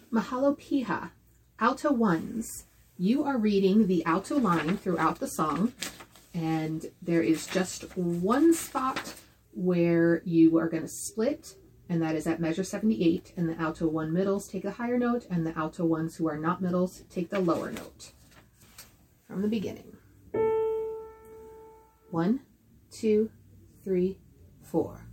Mahalo Piha, alto ones. You are reading the alto line throughout the song, and there is just one spot where you are going to split, and that is at measure 78, and the alto 1 middles take the higher note, and the alto ones who are not middles take the lower note. From the beginning. 1, 2, 3, 4.